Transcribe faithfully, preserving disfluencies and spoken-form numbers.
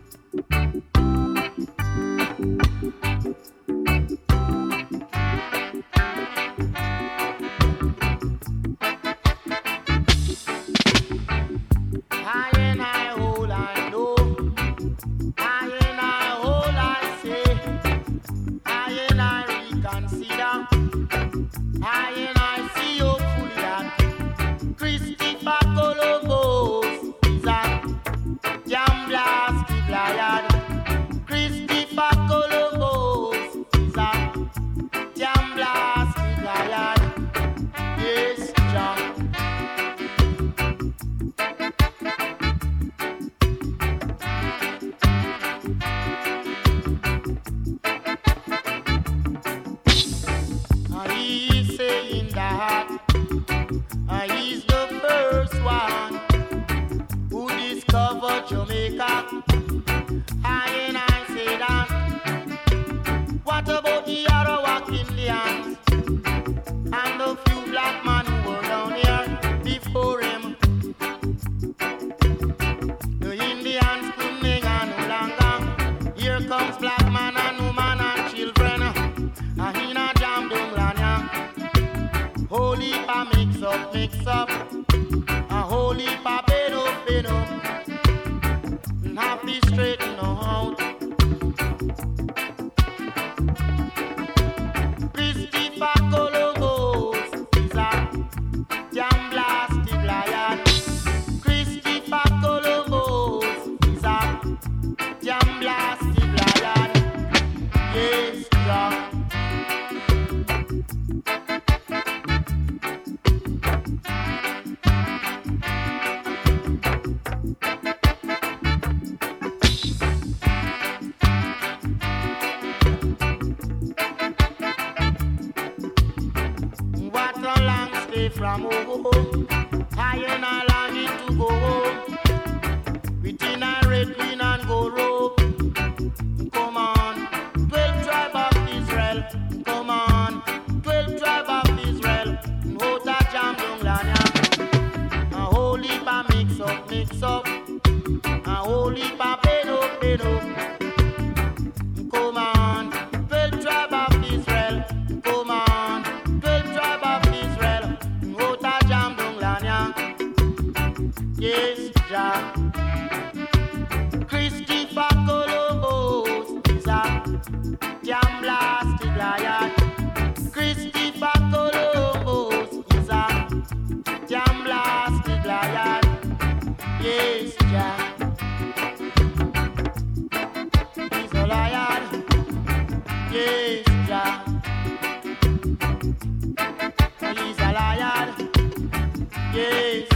From home, I and I longing to go home. Within a red, green and gold robe. Come on, twelve tribe of Israel. Come on, twelve tribe of Israel. Hota jam dung lanya. A whole heap a mix up, mix up. A whole heap a pen up, pen up. Come on, twelve tribe of Israel. Come on, twelve tribe of Israel. Jam dung lanya, yes, Jah. Christopher Columbus is a jam blasted lion. Christopher Columbus is a jam blasted lion. Yes, Jah. He's a lion. Yes, Jah. He's a lion. Yes.